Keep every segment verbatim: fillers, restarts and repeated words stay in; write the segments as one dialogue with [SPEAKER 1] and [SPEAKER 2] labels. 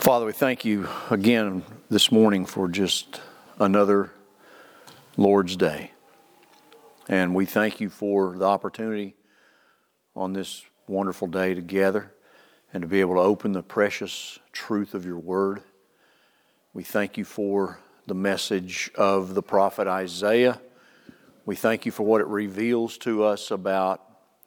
[SPEAKER 1] Father, we thank you again this morning for just another Lord's Day. And we thank you for the opportunity on this wonderful day to gather and to be able to open the precious truth of your word. We thank you for the message of the prophet Isaiah. We thank you for what it reveals to us about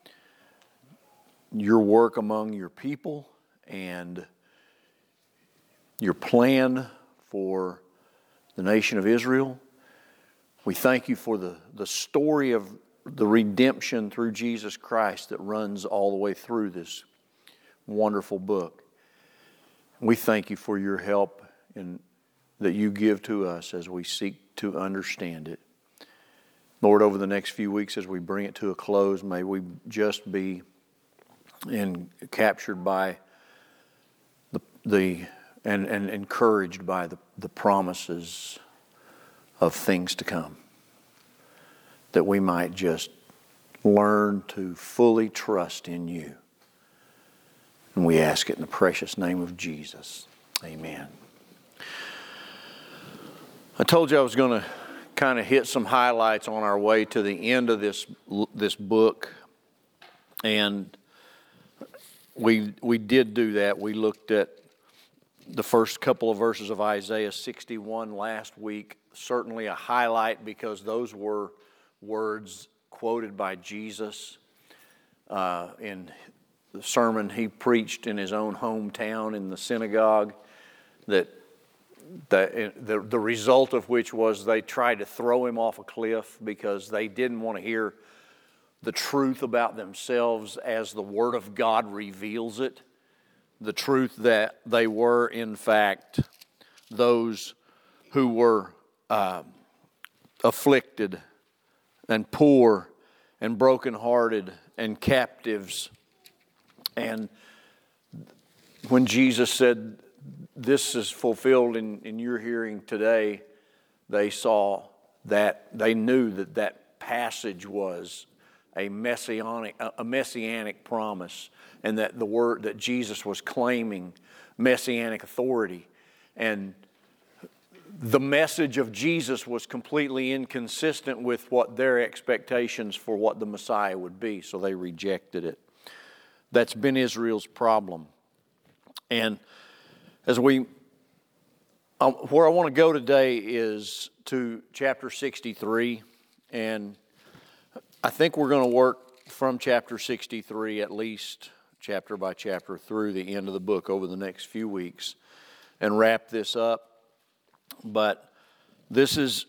[SPEAKER 1] your work among your people and your plan for the nation of Israel. We thank you for the, the story of the redemption through Jesus Christ that runs all the way through this wonderful book. We thank you for your help and that you give to us as we seek to understand it. Lord, over the next few weeks as we bring it to a close, may we just be in, captured by the, the and, and encouraged by the, the promises of things to come, that we might just learn to fully trust in you. And we ask it in the precious name of Jesus. Amen. I told you I was going to kind of hit some highlights on our way to the end of this this book, and we we did do that. We looked at the first couple of verses of Isaiah sixty-one last week. Certainly a highlight because those were words quoted by Jesus uh, in the sermon he preached in his own hometown in the synagogue, that the, the, the result of which was they tried to throw him off a cliff because they didn't want to hear the truth about themselves as the Word of God reveals it. The truth that they were, in fact, those who were uh, afflicted and poor and brokenhearted and captives. And when Jesus said, this is fulfilled in, in your hearing today, they saw that, they knew that that passage was a messianic, a messianic promise, and that the word that Jesus was claiming messianic authority. And the message of Jesus was completely inconsistent with what their expectations for what the Messiah would be, so they rejected it. That's been Israel's problem. And as we, um, where I want to go today is to chapter sixty-three, and I think we're going to work from chapter sixty-three at least chapter by chapter through the end of the book over the next few weeks and wrap this up. But this is,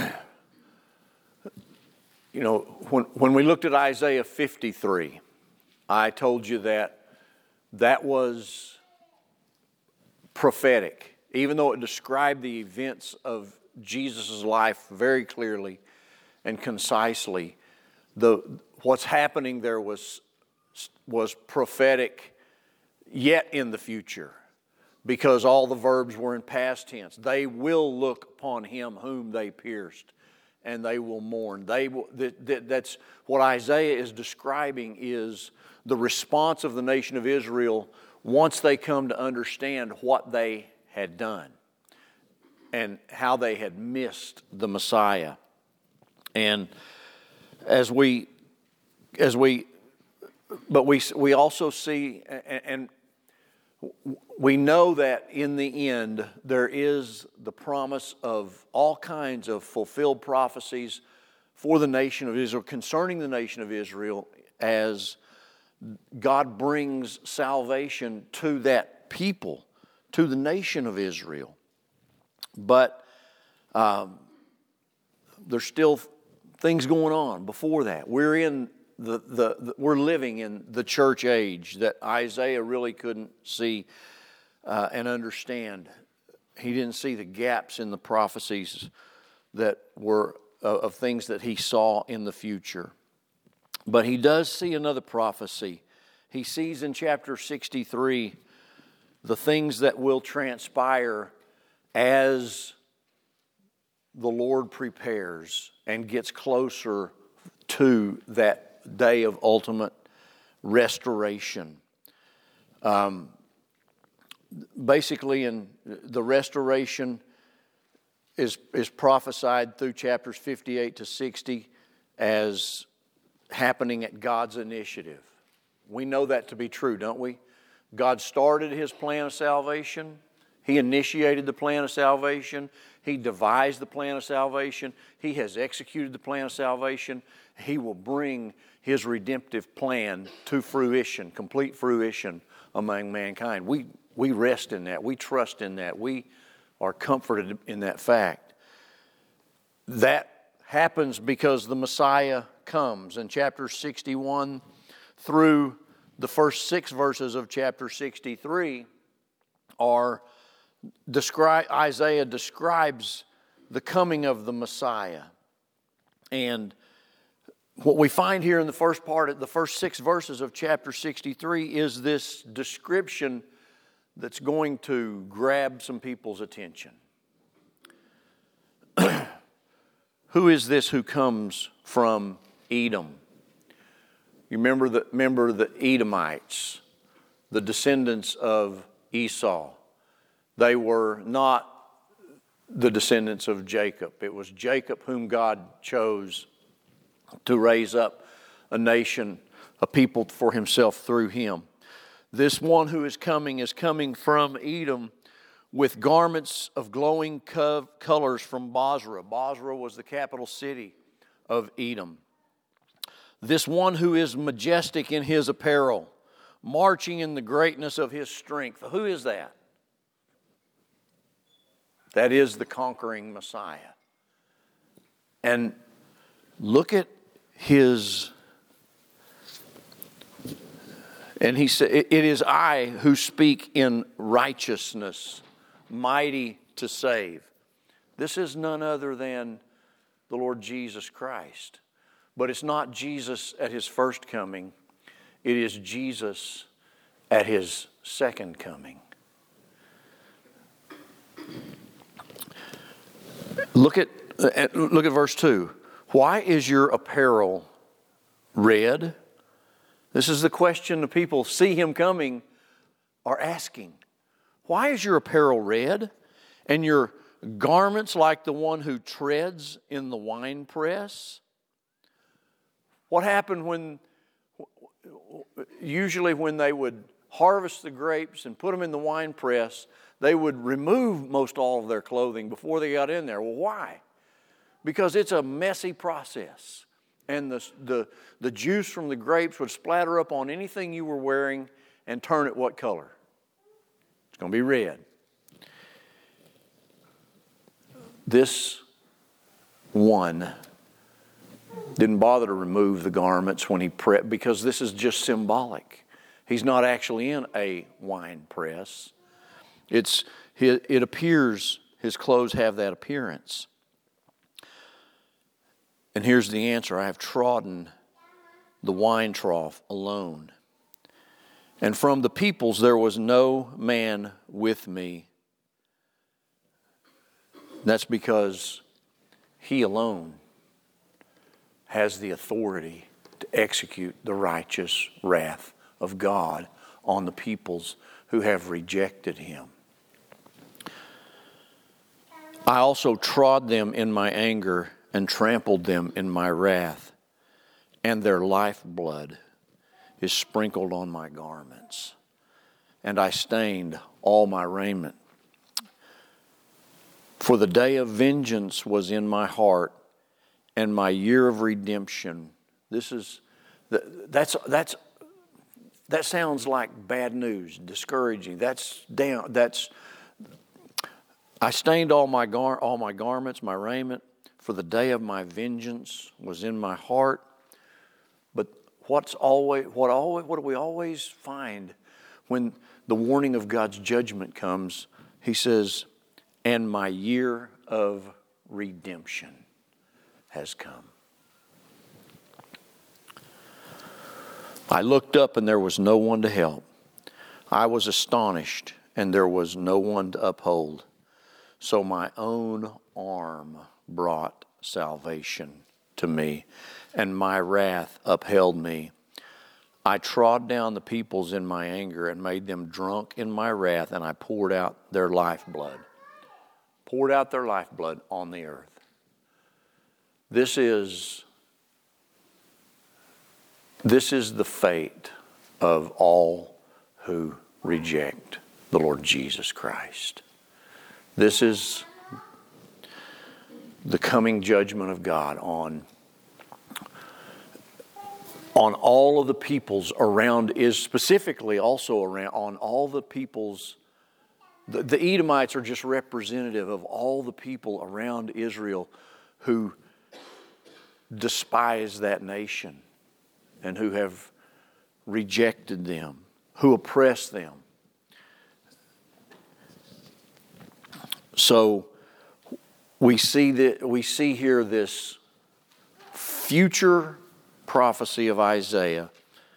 [SPEAKER 1] you know, when, when we looked at Isaiah fifty-three, I told you that that was prophetic, even though it described the events of Jesus' life very clearly and concisely. The what's happening there was was prophetic, yet in the future, because all the verbs were in past tense. They will look upon him whom they pierced, and they will mourn. They will, that, that, that's what Isaiah is describing, is the response of the nation of Israel once they come to understand what they had done and how they had missed the Messiah. And as we, as we, but we we also see, and we know that in the end there is the promise of all kinds of fulfilled prophecies for the nation of Israel, concerning the nation of Israel, as God brings salvation to that people, to the nation of Israel. But um, there's still things going on before that. We're in the, the, the we're living in the church age that Isaiah really couldn't see uh, and understand. He didn't see the gaps in the prophecies that were uh, of things that he saw in the future. But he does see another prophecy. He sees in chapter sixty-three the things that will transpire as the Lord prepares and gets closer to that day of ultimate restoration. Um, basically in the restoration is, is prophesied through chapters fifty-eight to sixty as happening at God's initiative. We know that to be true, don't we? God started His plan of salvation. He initiated the plan of salvation. He devised the plan of salvation. He has executed the plan of salvation. He will bring His redemptive plan to fruition, complete fruition among mankind. We, we rest in that. We trust in that. We are comforted in that fact. That happens because the Messiah comes. In chapter sixty-one through the first six verses of chapter sixty-three are describe, Isaiah describes the coming of the Messiah. And what we find here in the first part, the first six verses of chapter sixty-three, is this description that's going to grab some people's attention. Who is this who comes from Edom? You remember the, remember the Edomites, the descendants of Esau. They were not the descendants of Jacob. It was Jacob whom God chose to raise up a nation, a people for Himself through him. This one who is coming is coming from Edom with garments of glowing co- colors from Bozrah. Bozrah was the capital city of Edom. This one who is majestic in his apparel, marching in the greatness of his strength. Who is that? That is the conquering Messiah. And look at his, and he said, it is I who speak in righteousness, mighty to save. This is none other than the Lord Jesus Christ. But it's not Jesus at His first coming. It is Jesus at His second coming. Look at, look at verse two. Why is your apparel red? This is the question the people see Him coming are asking. Why is your apparel red and your garments like the one who treads in the winepress? What happened when, usually when they would harvest the grapes and put them in the winepress, they would remove most all of their clothing before they got in there. Well, why? Because it's a messy process. And the, the, the juice from the grapes would splatter up on anything you were wearing and turn it what color? It's going to be red. This one didn't bother to remove the garments when he prepped, because this is just symbolic. He's not actually in a wine press. It's, it appears, his clothes have that appearance. And here's the answer. I have trodden the wine trough alone. And from the peoples there was no man with me. That's because He alone has the authority to execute the righteous wrath of God on the peoples who have rejected Him. I also trod them in my anger and trampled them in my wrath, and their lifeblood is sprinkled on my garments, and I stained all my raiment. For the day of vengeance was in my heart, and my year of redemption. This is, that's, that's, that sounds like bad news, discouraging. That's down, that's, I stained all my gar, all my garments, my raiment, for the day of my vengeance was in my heart. But what's always, what always, what do we always find when the warning of God's judgment comes? He says, and my year of redemption has come. I looked up and there was no one to help. I was astonished and there was no one to uphold. So my own arm brought salvation to me, and my wrath upheld me. I trod down the peoples in my anger and made them drunk in my wrath, and I poured out their lifeblood. Poured out their lifeblood on the earth. This is, this is the fate of all who reject the Lord Jesus Christ. This is the coming judgment of God on, on all of the peoples around, is specifically also around on all the peoples. The, the Edomites are just representative of all the people around Israel who despise that nation and who have rejected them, who oppress them. So we see that we see here this future prophecy of Isaiah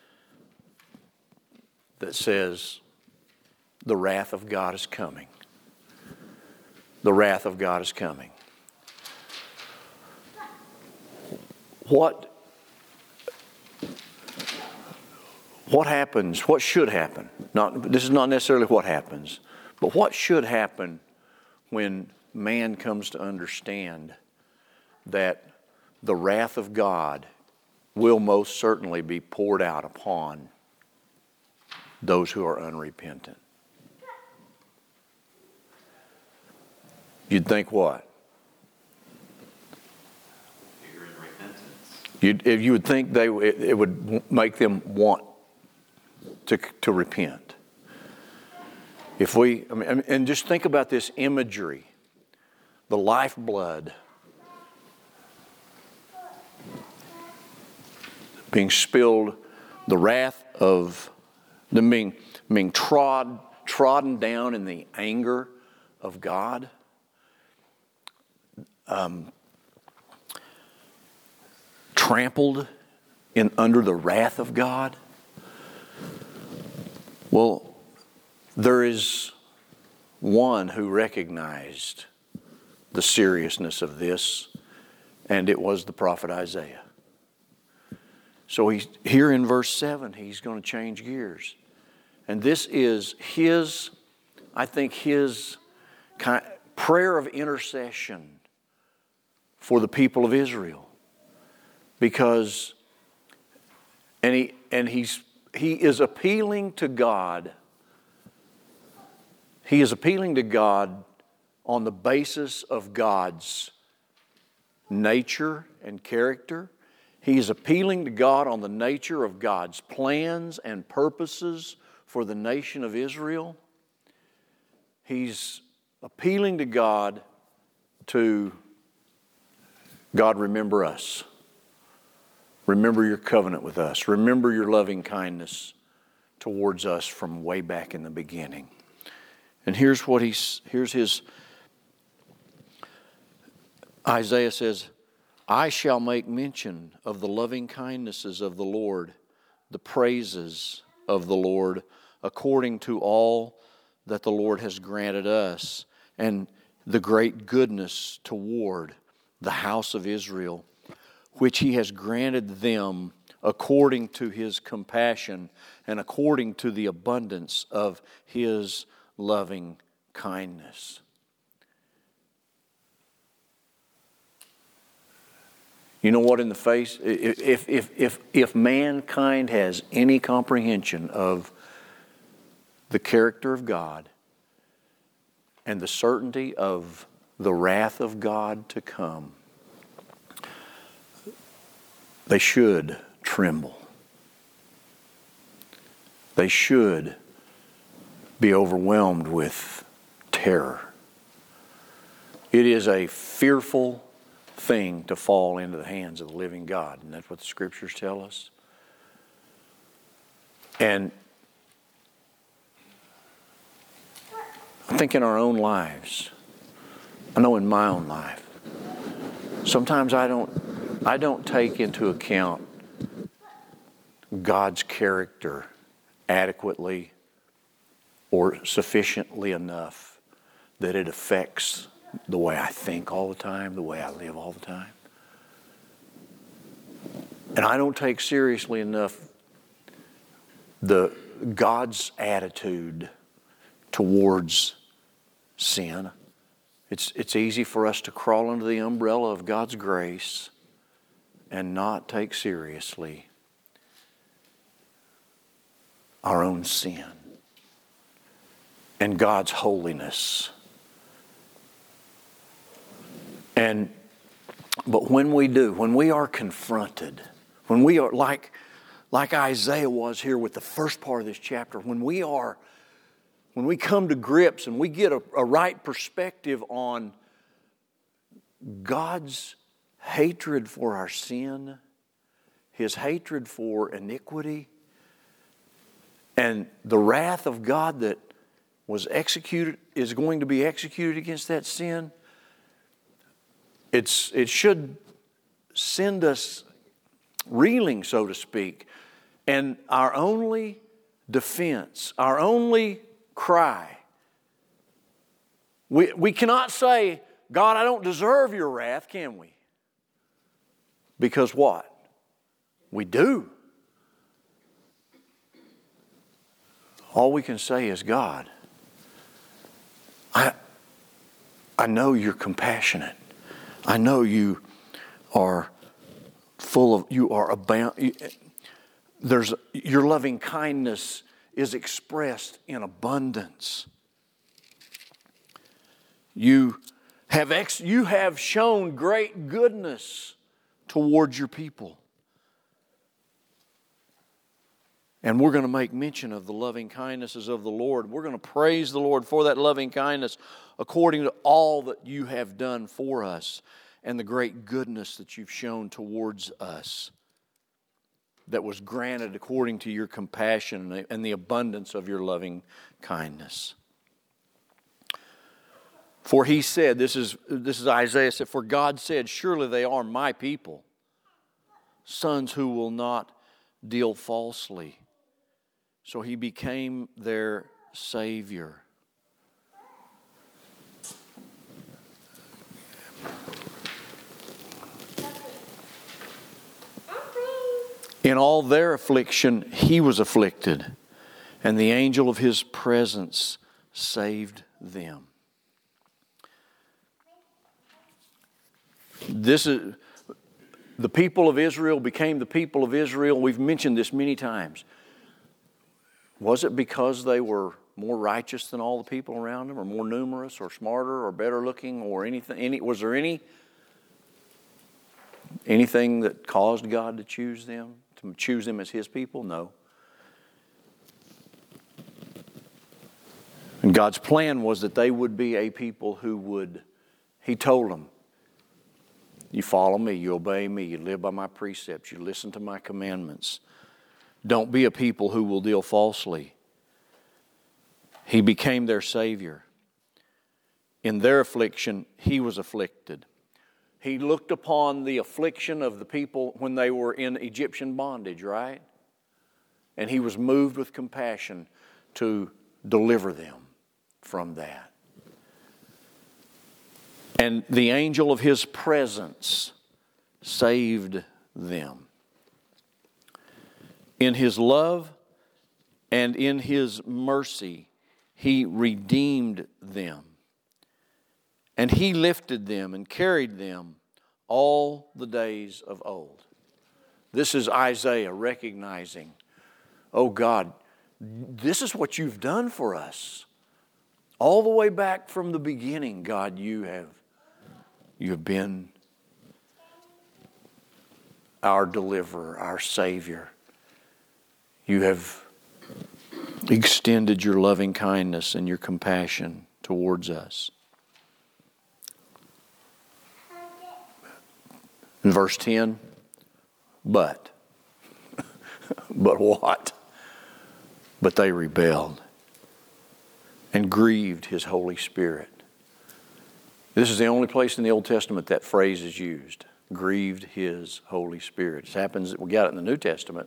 [SPEAKER 1] that says the wrath of God is coming. The wrath of God is coming. What, what happens, what should happen? Not, this is not necessarily what happens, but what should happen when man comes to understand that the wrath of God will most certainly be poured out upon those who are unrepentant? You'd think what?
[SPEAKER 2] You're in repentance.
[SPEAKER 1] You'd, you would think they it, it would make them want to to repent. If we, I mean, and just think about this imagery, the lifeblood being spilled, the wrath of them being being trod trodden down in the anger of God. Um, trampled in under the wrath of God. Well, there is one who recognized the seriousness of this, and it was the prophet Isaiah. So he's here in verse seven, he's going to change gears. And this is his, I think his kind, prayer of intercession for the people of Israel. Because, and he and he's he is appealing to God. He is appealing to God on the basis of God's nature and character. He is appealing to God on the nature of God's plans and purposes for the nation of Israel. He's appealing to God to, God, remember us. Remember your covenant with us. Remember your loving kindness towards us from way back in the beginning. And here's what he's, here's his, Isaiah says, I shall make mention of the loving kindnesses of the Lord, the praises of the Lord, according to all that the Lord has granted us, and the great goodness toward the house of Israel, which he has granted them according to his compassion and according to the abundance of his loving kindness. You know what, in the face, if, if, if, if mankind has any comprehension of the character of God and the certainty of the wrath of God to come, they should tremble. They should be overwhelmed with terror. It is a fearful thing to fall into the hands of the living God, and that's what the Scriptures tell us. And I think in our own lives, I know in my own life, sometimes I don't I don't take into account God's character adequately or sufficiently enough that it affects the way I think all the time, the way I live all the time. And I don't take seriously enough the God's attitude towards sin. It's, it's easy for us to crawl under the umbrella of God's grace and not take seriously our own sin and God's holiness. And but when we do, when we are confronted, when we are like, like Isaiah was here with the first part of this chapter, when we are, when we come to grips and we get a, a right perspective on God's hatred for our sin, His hatred for iniquity, and the wrath of God that was executed, is going to be executed against that sin, It's, it should send us reeling, so to speak. And our only defense, our only cry, we, we cannot say, God, I don't deserve your wrath, can we? Because what? We do. All we can say is, God, I, I know you're compassionate. I know you are full of, you are abound. There's, your loving kindness is expressed in abundance. You have, ex, you have shown great goodness towards your people. And we're going to make mention of the loving kindnesses of the Lord. We're going to praise the Lord for that loving kindness according to all that you have done for us and the great goodness that you've shown towards us that was granted according to your compassion and the abundance of your loving kindness. For he said, this is, this is Isaiah said, for God said, surely they are my people, sons who will not deal falsely. So he became their Savior. In all their affliction, he was afflicted, and the angel of his presence saved them. This is, the people of Israel became the people of Israel. We've mentioned this many times. Was it because they were more righteous than all the people around them, or more numerous, or smarter, or better looking, or anything? Any, was there any anything that caused God to choose them, to choose them as His people? No. And God's plan was that they would be a people who would, He told them, you follow me, you obey me, you live by my precepts, you listen to my commandments. Don't be a people who will deal falsely. He became their Savior. In their affliction, He was afflicted. He looked upon the affliction of the people when they were in Egyptian bondage, right? And He was moved with compassion to deliver them from that. And the angel of His presence saved them. In His love and in His mercy, He redeemed them. And He lifted them and carried them all the days of old. This is Isaiah recognizing, oh God, this is what you've done for us. All the way back from the beginning, God, you have, you have been our deliverer, our Savior. You have extended your loving kindness and your compassion towards us. In verse ten, but, but what? But they rebelled and grieved His Holy Spirit. This is the only place in the Old Testament that phrase is used. Grieved His Holy Spirit. It happens that we got it in the New Testament.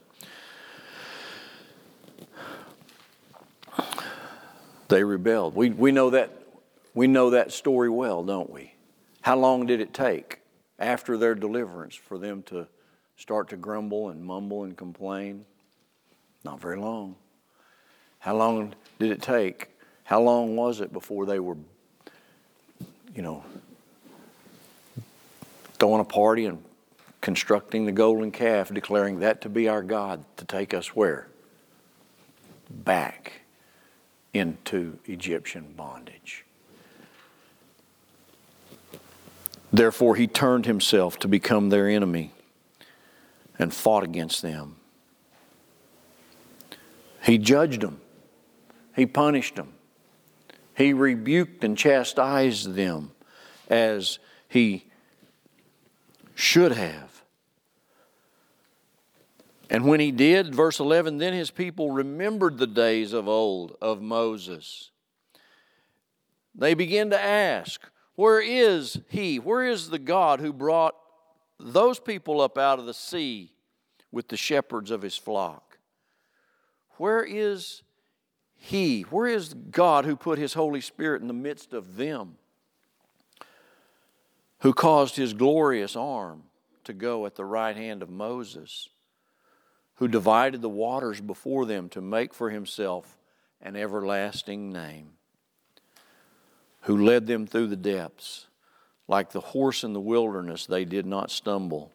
[SPEAKER 1] They rebelled. We, we know that, we know that story well, don't we? How long did it take after their deliverance for them to start to grumble and mumble and complain? Not very long. How long did it take? How long was it before they were, you know, throwing a party and constructing the golden calf, declaring that to be our God, to take us where? Back into Egyptian bondage. Therefore, he turned himself to become their enemy and fought against them. He judged them. He punished them. He rebuked and chastised them as he should have. And when he did, verse eleven, then his people remembered the days of old of Moses. They began to ask, where is he? Where is the God who brought those people up out of the sea with the shepherds of his flock? Where is he? Where is God who put his Holy Spirit in the midst of them? Who caused his glorious arm to go at the right hand of Moses? Who divided the waters before them to make for himself an everlasting name? Who led them through the depths. Like the horse in the wilderness, they did not stumble.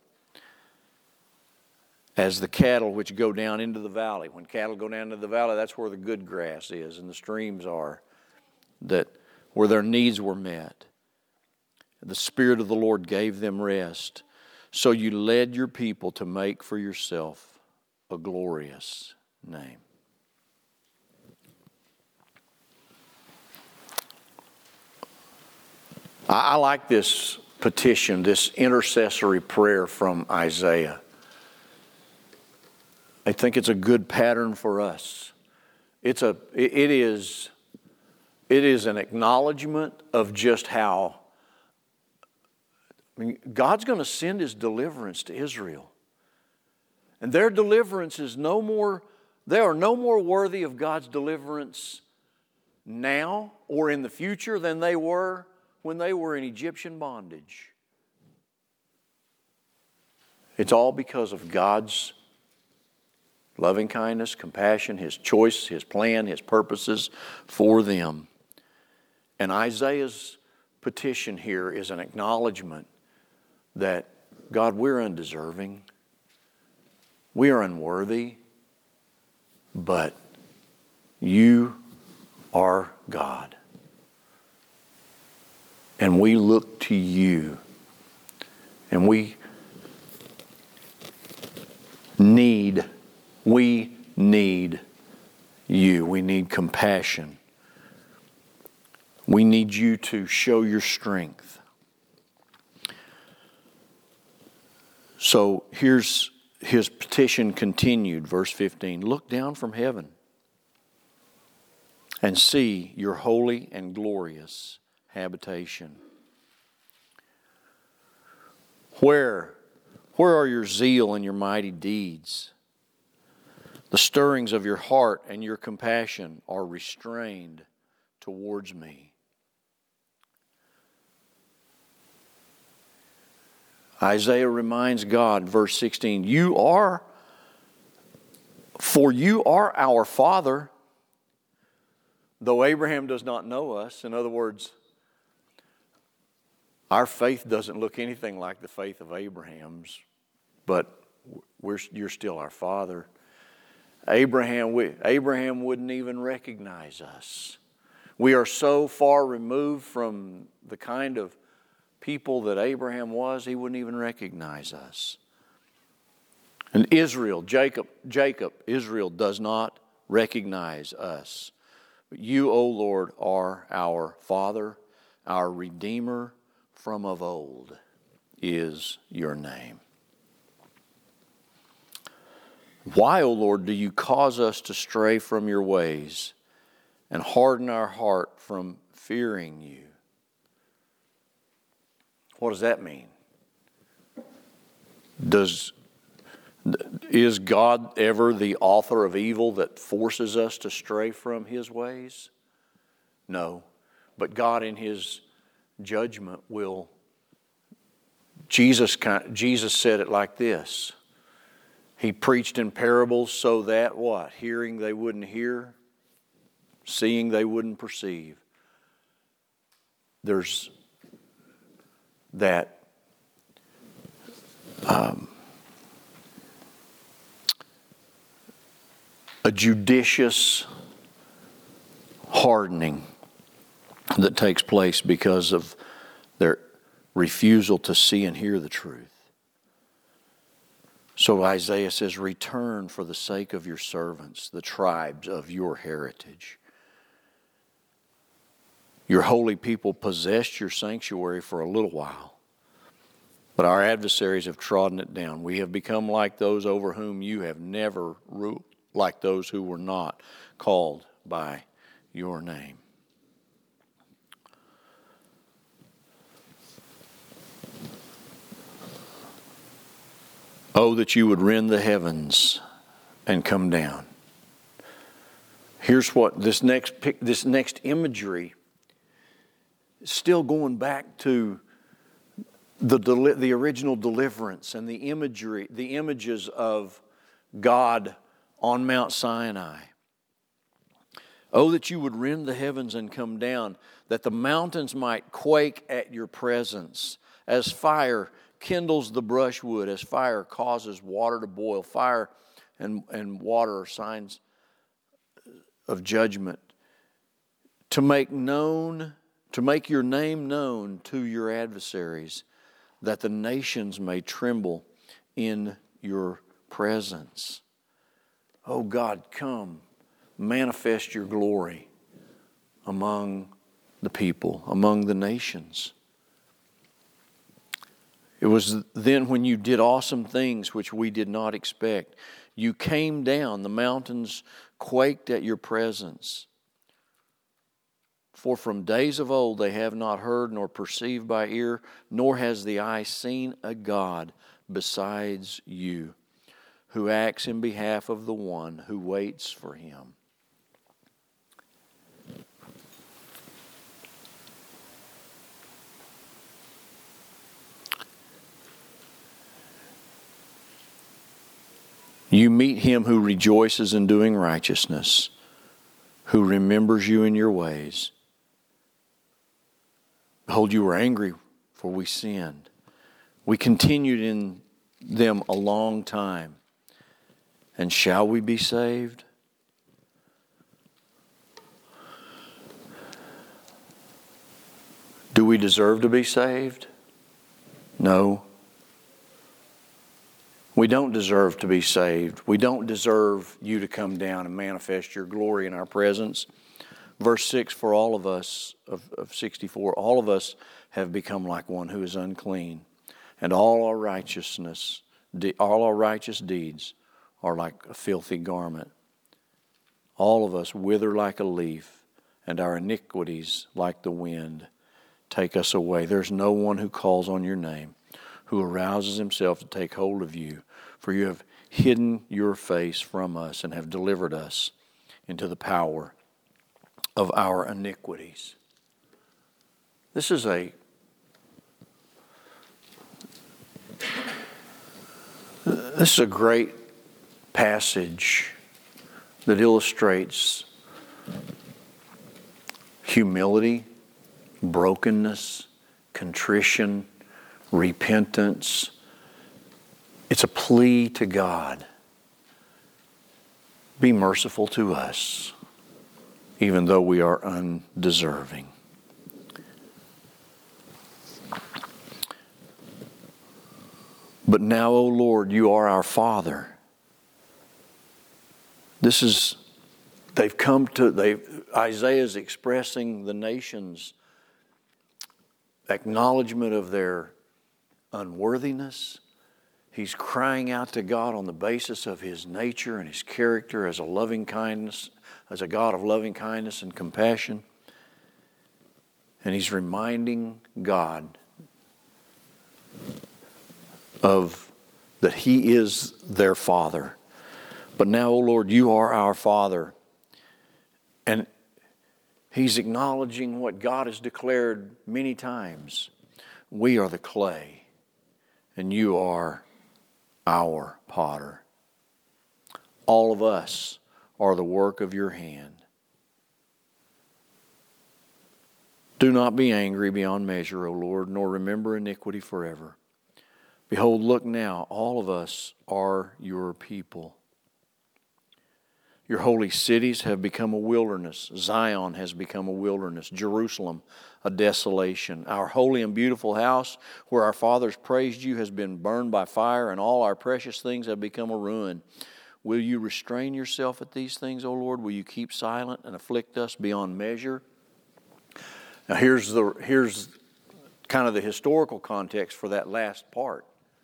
[SPEAKER 1] As the cattle which go down into the valley. When cattle go down into the valley, that's where the good grass is and the streams are, that where their needs were met. The Spirit of the Lord gave them rest. So you led your people to make for yourself a glorious name. I like this petition, this intercessory prayer from Isaiah. I think it's a good pattern for us. It's a, it is, it is an acknowledgement of just how, I mean, God's going to send his deliverance to Israel. And their deliverance is no more, they are no more worthy of God's deliverance now or in the future than they were when they were in Egyptian bondage. It's all because of God's loving kindness, compassion, his choice, his plan, his purposes for them. And Isaiah's petition here is an acknowledgement that, God, we're undeserving. We are unworthy. But you are God. And we look to you. And we need, we need you. We need compassion. We need you to show your strength. So here's his petition continued, verse fifteen. Look down from heaven and see your holy and glorious habitation. Where, where are your zeal and your mighty deeds? The stirrings of your heart and your compassion are restrained towards me. Isaiah reminds God, verse sixteen, you are, for you are our Father, though Abraham does not know us. In other words, our faith doesn't look anything like the faith of Abraham's, but we're, you're still our Father. Abraham, we, Abraham wouldn't even recognize us. We are so far removed from the kind of people that Abraham was, he wouldn't even recognize us. And Israel, Jacob, Jacob, Israel does not recognize us. But you, O Lord, are our Father, our Redeemer from of old is your name. Why, O Lord, do you cause us to stray from your ways and harden our heart from fearing you? What does that mean? Does, is God ever the author of evil that forces us to stray from his ways? No. But God in his judgment will, Jesus, Jesus said it like this. He preached in parables so that what? Hearing they wouldn't hear, seeing they wouldn't perceive. There's that um, a judicious hardening that takes place because of their refusal to see and hear the truth. So Isaiah says, return for the sake of your servants, the tribes of your heritage. Your holy people possessed your sanctuary for a little while, but our adversaries have trodden it down. We have become like those over whom you have never ruled, like those who were not called by your name. Oh, that you would rend the heavens and come down. Here's what this next this next imagery is still going back to the the original deliverance and the imagery, the images of God on Mount Sinai. Oh, that you would rend the heavens and come down, that the mountains might quake at your presence, as fire kindles the brushwood, as fire causes water to boil. Fire and, and water are signs of judgment. To make known, to make your name known to your adversaries, that the nations may tremble in your presence. Oh God, come, manifest your glory among the people, among the nations. It was then when you did awesome things which we did not expect. You came down, the mountains quaked at your presence. For from days of old they have not heard nor perceived by ear, nor has the eye seen a God besides you, who acts in behalf of the one who waits for him. You meet him who rejoices in doing righteousness, who remembers you in your ways. Behold, you were angry, for we sinned. We continued in them a long time. And shall we be saved? Do we deserve to be saved? No. We don't deserve to be saved. We don't deserve you to come down and manifest your glory in our presence. Verse six, for all of us, of, of sixty-four, all of us have become like one who is unclean, and all our righteousness, all our righteous deeds are like a filthy garment. All of us wither like a leaf, and our iniquities like the wind take us away. There's no one who calls on your name, who arouses himself to take hold of you, for you have hidden your face from us and have delivered us into the power of our iniquities. This is a this is a great passage that illustrates humility, brokenness, contrition, repentance. It's a plea to God. Be merciful to us, even though we are undeserving. But now, O Lord, you are our Father. This is, they've come to, they Isaiah is expressing the nation's acknowledgement of their unworthiness. He's crying out to God on the basis of his nature and his character as a loving kindness, as a God of loving kindness and compassion. And he's reminding God of that he is their Father. But now, O Lord, you are our Father. And he's acknowledging what God has declared many times. We are the clay, and you are our potter. All of us are the work of your hand. Do not be angry beyond measure, O Lord, nor remember iniquity forever. Behold, look now, all of us are your people. Your holy cities have become a wilderness. Zion has become a wilderness. Jerusalem, a desolation. Our holy and beautiful house, where our fathers praised you, has been burned by fire, and all our precious things have become a ruin. Will you restrain yourself at these things, O Lord? Will you keep silent and afflict us beyond measure? Now here's the here's kind of the historical context for that last part.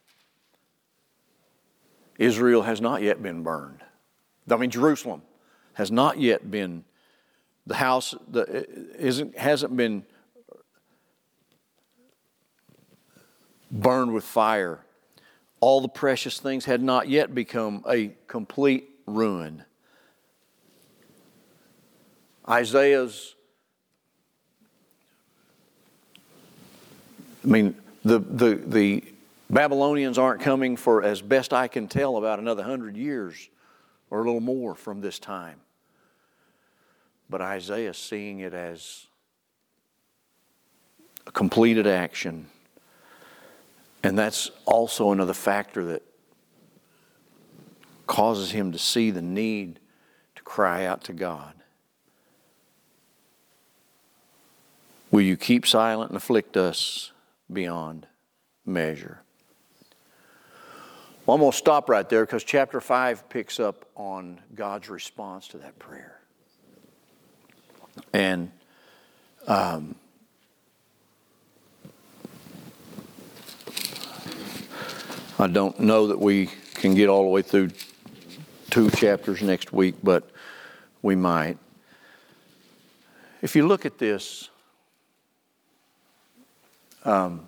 [SPEAKER 1] Israel has not yet been burned. I mean, Jerusalem has not yet been, the house the, isn't, hasn't been burned with fire. All the precious things had not yet become a complete ruin. Isaiah's, I mean, the, the, the Babylonians aren't coming for, as best I can tell, about another hundred years or a little more from this time. But Isaiah's seeing it as a completed action. And that's also another factor that causes him to see the need to cry out to God. Will you keep silent and afflict us beyond measure? Well, I'm going to stop right there because chapter five picks up on God's response to that prayer. And um, I don't know that we can get all the way through two chapters next week, but we might. If you look at this, um,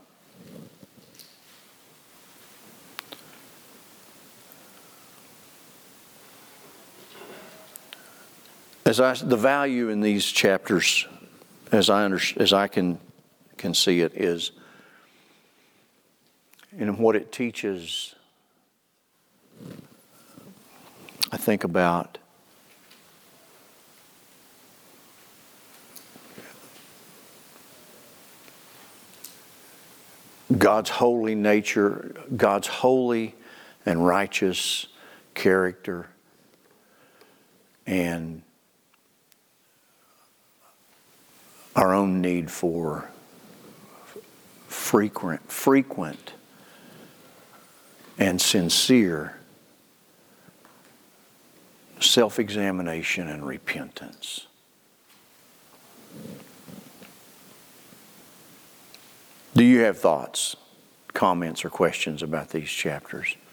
[SPEAKER 1] As I, the value in these chapters, as I under, as I can can see it, is in what it teaches. I think about God's holy nature, God's holy and righteous character, and our own need for frequent, frequent and sincere self-examination and repentance. Do you have thoughts, comments, or questions about these chapters?